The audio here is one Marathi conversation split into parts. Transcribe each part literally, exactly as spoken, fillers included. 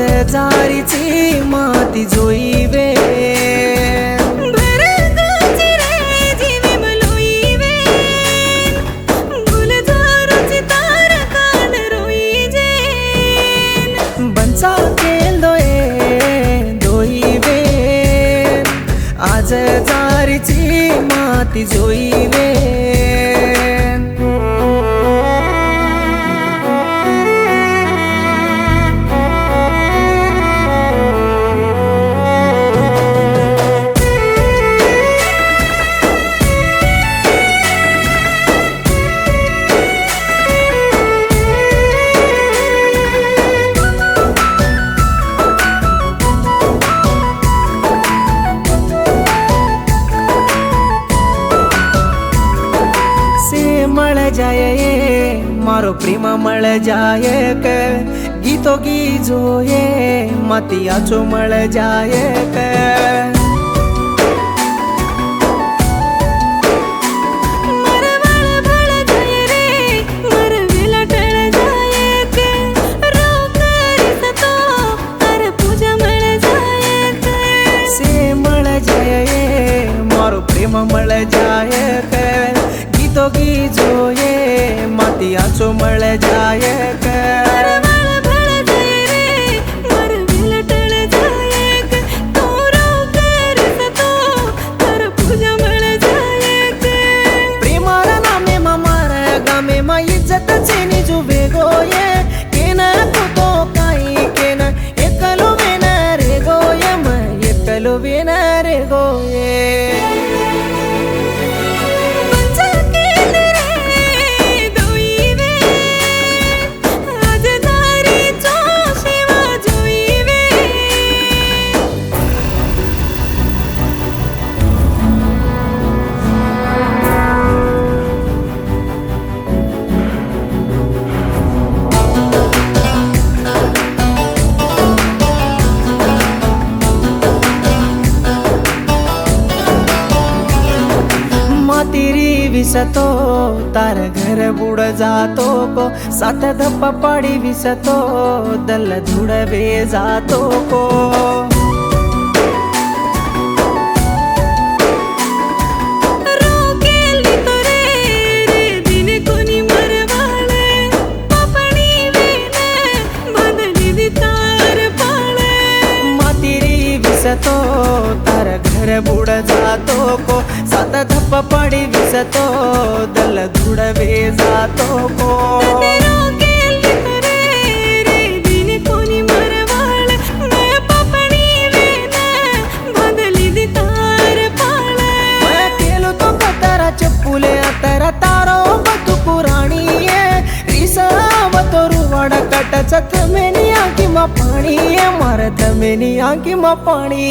जारीची माती जोईवे बंचा केलोये दोईवे आज जारीची माती जोईवे मळ जाये मारो प्रेम मळ जाये क गीतो गीजोये मातियाचो मळ जाये क प्रेम मळ जाये क गीतो गीजोये मातियाचो मळ जाये क प्रेमारा नामे मामार गामे मा इज्जत चेनी जुबे गोये केन कुतो काई केन एकलो वेन रे गोये म एकलो वेन रे गोये तेरी विसतो तार घर बुड़ जातो को सात धप्पा पड़ी विसतो दल धुड़वे जातो को विसतो तार घर बुड़ जातो को सात धप्पा पड़ी विसतो दल धुड़वे जातो को चप्पुले तर तारो बतु पुराणी रिसाव तो रुवाड़ा कटच थमेनी आंखी मा पाणी मार थमेनी आंखी मा पाणी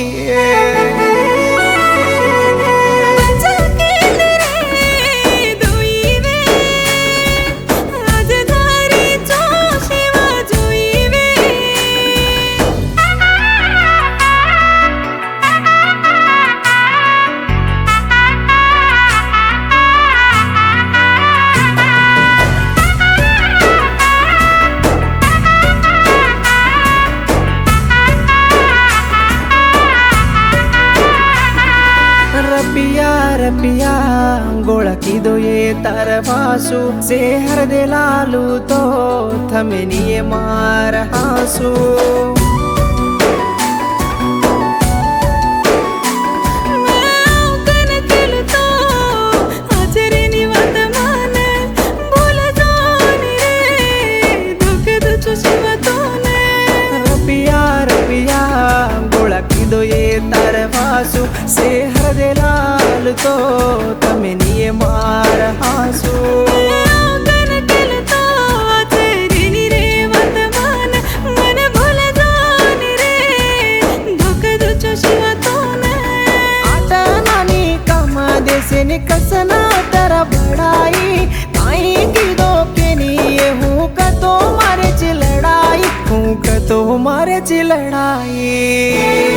रपिया रपिया गोला की दो ये तरवासु से हर दे लालू तो थमेनी ये मार हासू रपिया रपिया गोला की दो ये तरवासु से हर दे लाल तो थमेनी ये मार हासू कसना तेरा बड़ाई काई की दो के लिए हूँ का तो मारे च लड़ाई हूँ का तो मारे च लड़ाई।